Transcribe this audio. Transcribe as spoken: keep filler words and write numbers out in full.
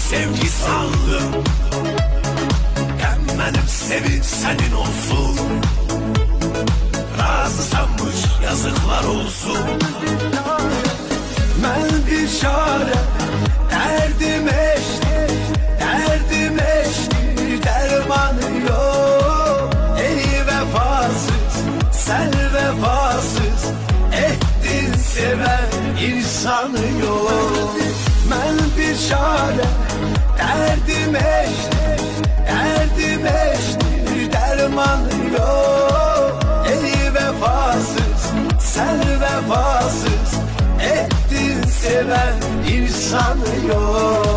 sevgi sandım. Hem benim sevin senin olsun. Razı sanmış yazıklar olsun. Ben bir çare derdim eşti, derdim eşti, dermanı yok. Ey vefasız, sen vefasız, ettin seven insanı yok. Ben bir çare derdim eşti, derdim eşti, dermanı yok. Ey vefasız, sen vefasız, ettin seven insanı yok.